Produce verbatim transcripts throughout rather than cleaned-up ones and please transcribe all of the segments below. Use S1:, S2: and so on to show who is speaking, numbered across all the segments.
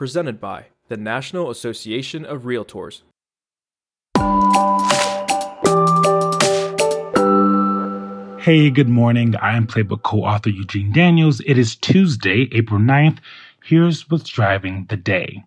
S1: presented by the National Association of Realtors.
S2: Hey, good morning. I am Playbook co-author Eugene Daniels. It is Tuesday, April ninth. Here's what's driving the day.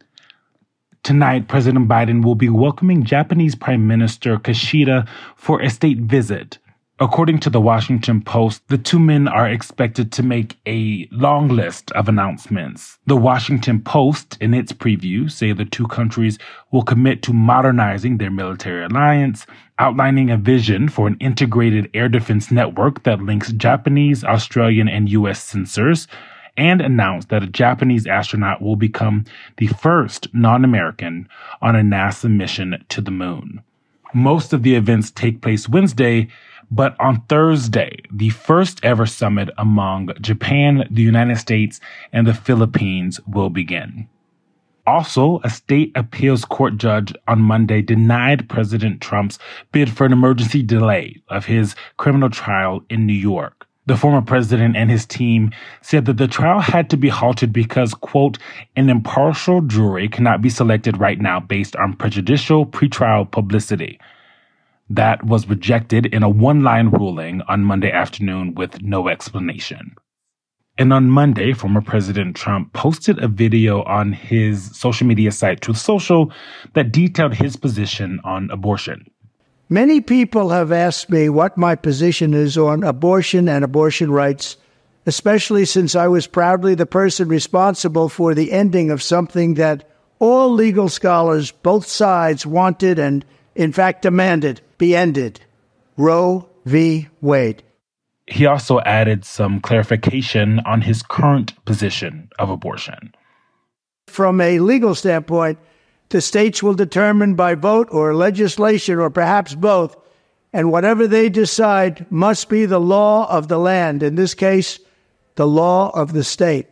S2: Tonight, President Biden will be welcoming Japanese Prime Minister Kishida for a state visit. According to the Washington Post, the two men are expected to make a long list of announcements. The Washington Post, in its preview, say the two countries will commit to modernizing their military alliance, outlining a vision for an integrated air defense network that links Japanese, Australian, and U S sensors, and announced that a Japanese astronaut will become the first non-American on a NASA mission to the moon. Most of the events take place Wednesday, but on Thursday, the first ever summit among Japan, the United States, and the Philippines will begin. Also, a state appeals court judge on Monday denied President Trump's bid for an emergency delay of his criminal trial in New York. The former president and his team said that the trial had to be halted because, quote, an impartial jury cannot be selected right now based on prejudicial pretrial publicity. That was rejected in a one-line ruling on Monday afternoon with no explanation. And on Monday, former President Trump posted a video on his social media site, Truth Social, that detailed his position on abortion.
S3: Many people have asked me what my position is on abortion and abortion rights, especially since I was proudly the person responsible for the ending of something that all legal scholars, both sides, wanted and, in fact, demanded be ended. Roe v. Wade.
S2: He also added some clarification on his current position of abortion.
S3: From a legal standpoint, the states will determine by vote or legislation or perhaps both, and whatever they decide must be the law of the land, in this case, the law of the state.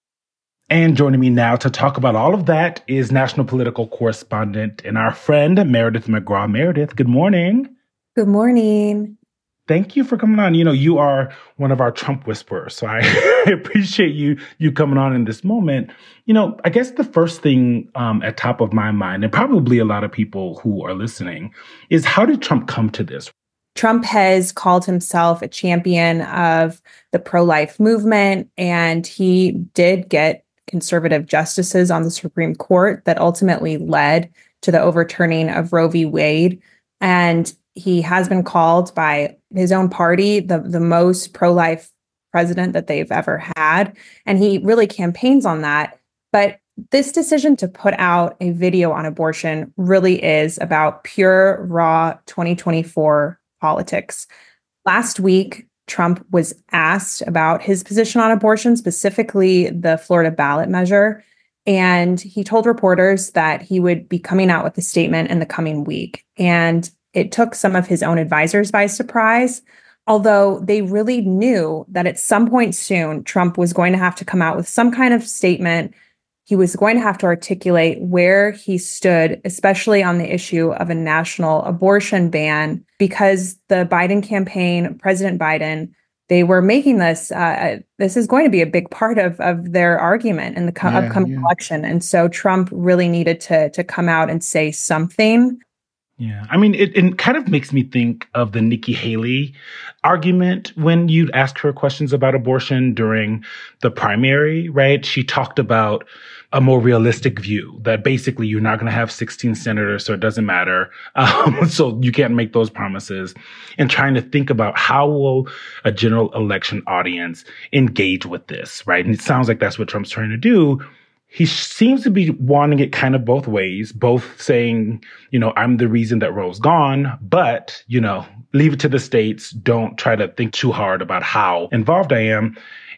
S2: And joining me now to talk about all of that is national political correspondent and our friend, Meredith McGraw. Meredith, good morning.
S4: Good morning.
S2: Thank you for coming on. You know, you are one of our Trump whisperers, so I appreciate you you coming on in this moment. You know, I guess the first thing um, at top of my mind, and probably a lot of people who are listening, is how did Trump come to this?
S4: Trump has called himself a champion of the pro-life movement, and he did get conservative justices on the Supreme Court that ultimately led to the overturning of Roe v. Wade. And he has been called by his own party the, the most pro-life president that they've ever had. And he really campaigns on that. But this decision to put out a video on abortion really is about pure, raw twenty twenty-four politics. Last week, Trump was asked about his position on abortion, specifically the Florida ballot measure. And he told reporters that he would be coming out with a statement in the coming week. And it took some of his own advisors by surprise, although they really knew that at some point soon, Trump was going to have to come out with some kind of statement. He was going to have to articulate where he stood, especially on the issue of a national abortion ban, because the Biden campaign, President Biden, they were making this, uh, this is going to be a big part of, of their argument in the co-
S2: yeah,
S4: upcoming
S2: yeah.
S4: election. And so Trump really needed to, to come out and say something.
S2: Yeah, I mean, it, it kind of makes me think of the Nikki Haley argument when you'd ask her questions about abortion during the primary, right? She talked about a more realistic view that basically you're not going to have sixteen senators, so it doesn't matter. Um, so you can't make those promises. And trying to think about how will a general election audience engage with this, right? And it sounds like that's what Trump's trying to do. He seems to be wanting it kind of both ways, both saying, you know, I'm the reason that Roe's gone, but, you know, leave it to the states. Don't try to think too hard about how involved I am.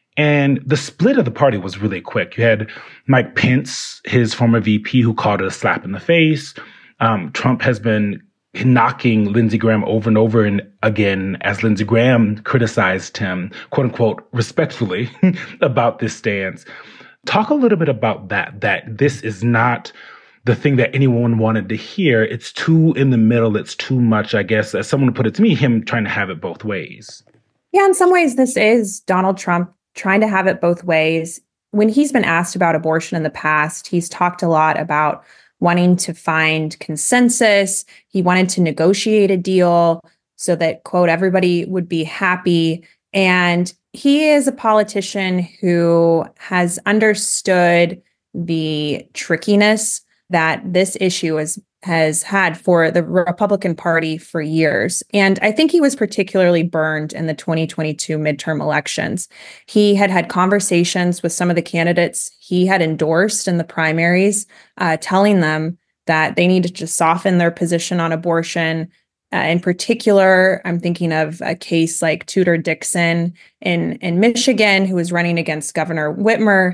S2: And the split of the party was really quick. You had Mike Pence, his former V P, who called it a slap in the face. Um, Trump has been knocking Lindsey Graham over and over and again as Lindsey Graham criticized him, quote unquote, respectfully about this stance. Talk a little bit about that, that this is not the thing that anyone wanted to hear. It's too in the middle. It's too much, I guess, as someone put it to me, him trying to have it both ways.
S4: Yeah, in some ways, this is Donald Trump trying to have it both ways. when he's been asked about abortion in the past, he's talked a lot about wanting to find consensus. He wanted to negotiate a deal so that, quote, everybody would be happy. And he is a politician who has understood the trickiness that this issue is, has had for the Republican Party for years. And I think he was particularly burned in the twenty twenty-two midterm elections. He had had conversations with some of the candidates he had endorsed in the primaries, uh, telling them that they needed to soften their position on abortion. Uh, in particular, I'm thinking of a case like Tudor Dixon in, in Michigan, who was running against Governor Whitmer,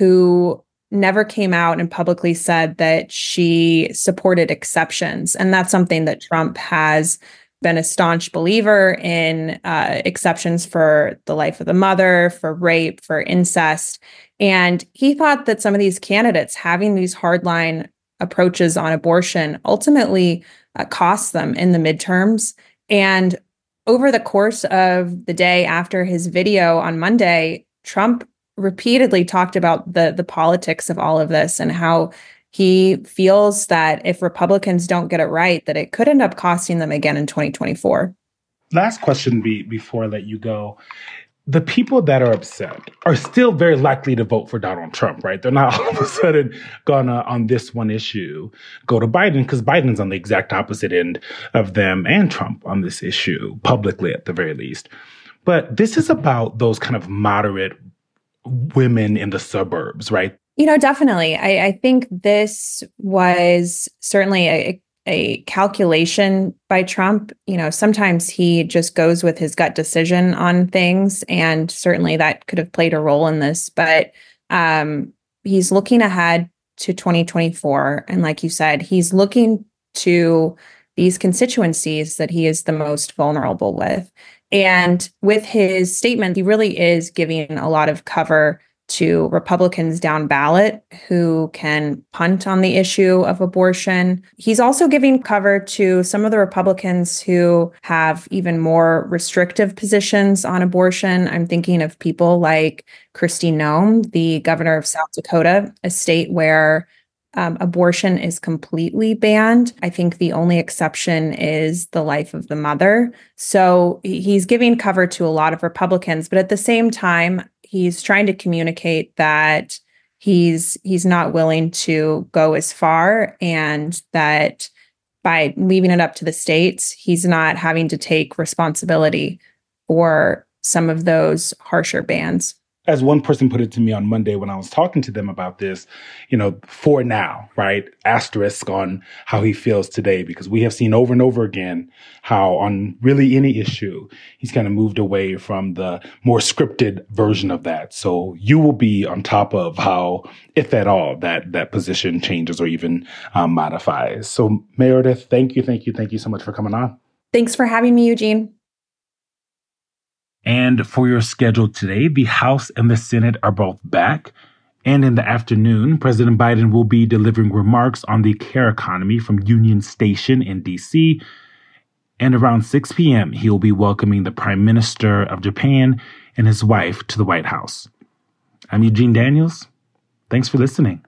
S4: who never came out and publicly said that she supported exceptions. And that's something that Trump has been a staunch believer in, uh, exceptions for the life of the mother, for rape, for incest. And he thought that some of these candidates having these hardline approaches on abortion ultimately uh, cost them in the midterms. And over the course of the day after his video on Monday, Trump repeatedly talked about the the politics of all of this and how he feels that if Republicans don't get it right, that it could end up costing them again in twenty twenty-four.
S2: Last question be, before I let you go. The people that are upset are still very likely to vote for Donald Trump, right? They're not all of a sudden gonna, on this one issue, go to Biden, because Biden's on the exact opposite end of them and Trump on this issue, publicly at the very least. But this is about those kind of moderate women in the suburbs, right?
S4: You know, definitely. I, I think this was certainly a, a calculation by Trump. You know, sometimes he just goes with his gut decision on things, and certainly that could have played a role in this. But um, he's looking ahead to twenty twenty-four. And like you said, he's looking to these constituencies that he is the most vulnerable with. And with his statement, he really is giving a lot of cover to Republicans down ballot who can punt on the issue of abortion. He's also giving cover to some of the Republicans who have even more restrictive positions on abortion. I'm thinking of people like Kristi Noem, the governor of South Dakota, a state where Um, abortion is completely banned. I think the only exception is the life of the mother. So he's giving cover to a lot of Republicans, but at the same time, he's trying to communicate that he's he's not willing to go as far, and that by leaving it up to the states, he's not having to take responsibility for some of those harsher bans.
S2: As one person put it to me on Monday when I was talking to them about this, you know, for now, right? Asterisk on how he feels today, because we have seen over and over again how on really any issue, he's kind of moved away from the more scripted version of that. So you will be on top of how, if at all, that that position changes or even um, modifies. So Meredith, thank you, thank you, thank you so much for coming on.
S4: Thanks for having me, Eugene.
S2: And for your schedule today, the House and the Senate are both back. And in the afternoon, President Biden will be delivering remarks on the care economy from Union Station in D C. And around six p.m., he will be welcoming the Prime Minister of Japan and his wife to the White House. I'm Eugene Daniels. Thanks for listening.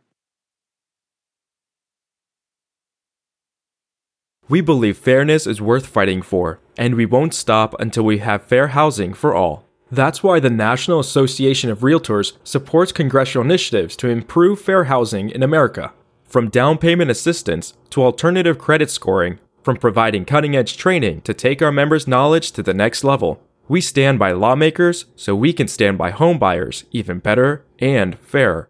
S1: We believe fairness is worth fighting for, and we won't stop until we have fair housing for all. That's why the National Association of Realtors supports congressional initiatives to improve fair housing in America. From down payment assistance to alternative credit scoring, from providing cutting-edge training to take our members' knowledge to the next level, we stand by lawmakers so we can stand by home buyers even better and fairer.